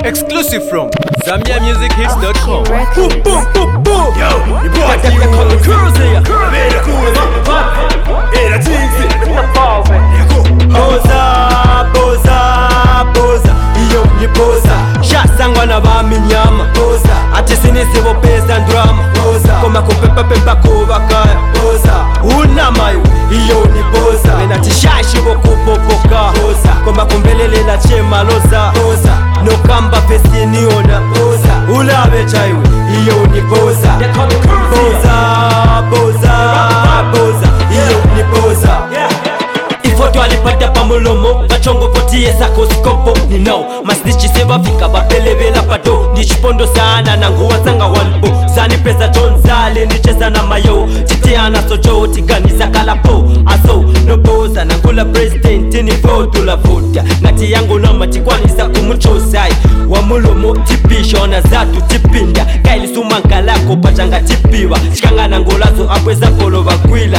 Exclusive from ZambiaMusicHits.com. Boom, boom, boom, boom. Yo, you brought Got that called the cruise here. Made a cruise. Hey, the things it. Boza, boza, boza. Iyo ni boza. Shasangwa na baminyama. Boza. Ati sinisibo pesa drama. Boza. Koma kupepa pepa kubakaya. Boza. Unamayo. Iyo ni boza. Mena tishashi bokupopoka. Boza. Koma kumbelele la chema loza. Boza. No kamba pesi niona. Boza. Ulabe chaiwe. Iyo ni boza. Boza, boza, boza. Iyo ni boza. Ifoto alipata pamulomo Kachongo kotie sako skopo Ni now Masnichi seva fika Bapelevela pato Nishipondo sana na nguwa zanga wanpo Zani pesa tonzale Nicheza na mayo Chitiana sojo Tiganisa kalapo Aso no boza Nangula president Ni votu la vota Ngati yangu nama Tikwanisa kumunchosai Wamulomo tipisho Na zatu tipinda Kaili sumangalako Pachanga tipiwa Chikanga nangolazo Apweza kolo bakwila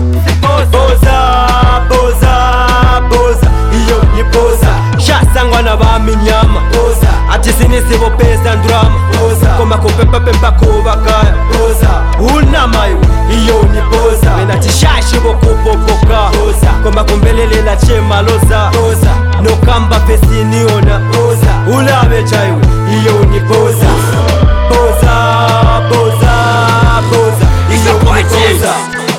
Boza, boza, boza. Iyo ni boza. Shasangwa na baminyama. Boza. Ati sinisibo pesa drama. Boza. Koma kupepa pepa kubakaya. Boza. Unamayo. Iyo ni boza. Mena tishashi bokupopoka. Boza. Koma kumbelele la chema loza. Boza. No kamba pesi niona. Boza. Ulabe chaiwe. Iyo ni boza. Boza, boza, boza. Iyo ni boza.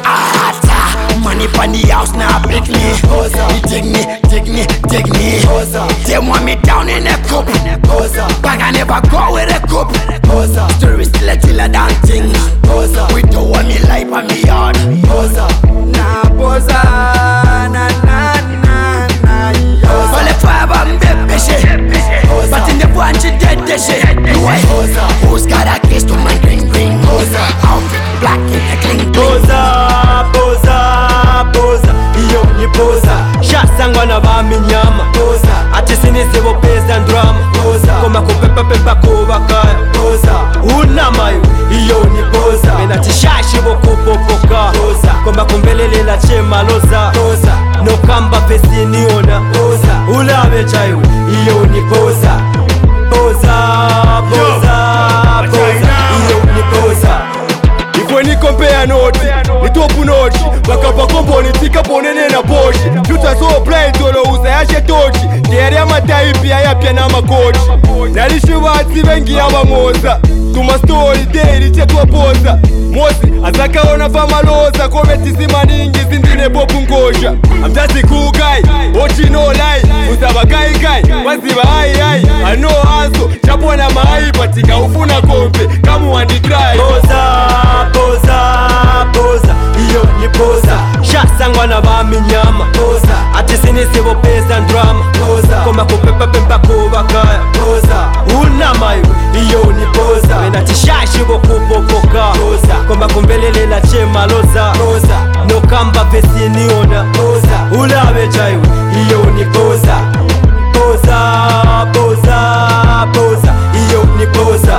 Money from the house now pick me. Dig me, dig me, dig me. They want me down in a cup. But I never go with a cup. Story still a killer dancing. We don't want me life on me yard. Nah, boza, na na na na. All the five I'm the shit. But in the one she dead the shit. Who's got a case to my ring ring? Outfit black in a clean boza, boza, boza. Iyo ni boza. Shasangwa na baminyama. Boza. Ati sinisibo pesa drama. Boza. Koma kupepa pepa kubakaya. Boza. Unamayo. Iyo ni boza. Mena tishashi bokupopoka. Boza. Koma kumbelele la chema loza. Boza. No kamba pesi niona. Boza. Ulabe chaiwe. Iyo ni boza. Boza, boza, boza. Iyo ni boza. Ni compare noti, ni topu noti. Bakapa kombo ni tika ponene na boshi. Juta so blind tolo usayashe tochi. Ndiyari ya mataipi ya pia na makochi. Nalishi wati vengi ya wamoza. Tuma story daily chetuwa poza. Mosi, azaka ona fama loza. Kometi zima ningi zindine popu ngosha. I'm just a cool guy, ochi no lie. Usaba kai kai, waziba hai hai. I know also, chapo na mahai. Patika ufuna kompe, kamu wandi cry. Boza, boza, boza. Iyo ni boza. Shasangwa na baminyama. Boza. Ati sinisibo pesa drama. Boza. Koma kupepa pepa kubakaya. Boza. Unamayo. Iyo ni boza. Mena tishashi bokupopoka. Boza. Koma kumbelele la chema loza. Boza. No kamba pesi niona. Boza. Ulabe chaiwe. Iyo ni boza. Boza, boza, boza. Iyo ni boza.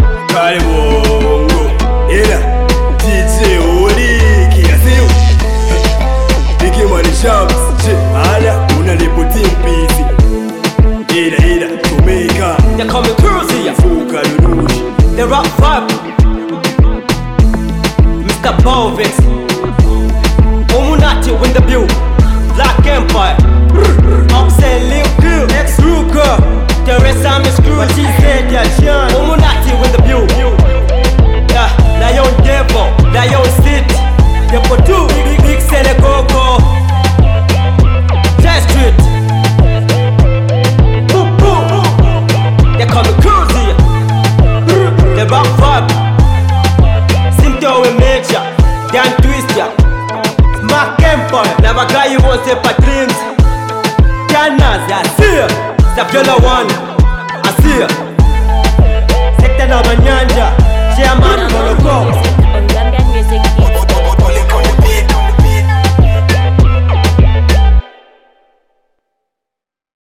Kalibongo. Ela DJ Oliki yasiu. Biki money shops. Ala unalipoti mpisi. Ela Jamaica. They call me Cruzy. Fuka Lunushi. The rock vibe. Mr. Bovex. Omunati win the view. Black Empire. Oxen Lil Q. Ex-Ruker. Teresa Miss Cruz. What she said, yeah, Sean. Omunati win the view. Yeah, Lion Devil. Lion City. The Potu. Big Senegogo. Jazz Street. Boom, boom. They call me Cruzy. The rock vibe. Symptom we major. Dan Twister. Mark Empire. Never guy you won't say Patrins. Canas, I see ya. Saviola one. I see ya. Sector number 9.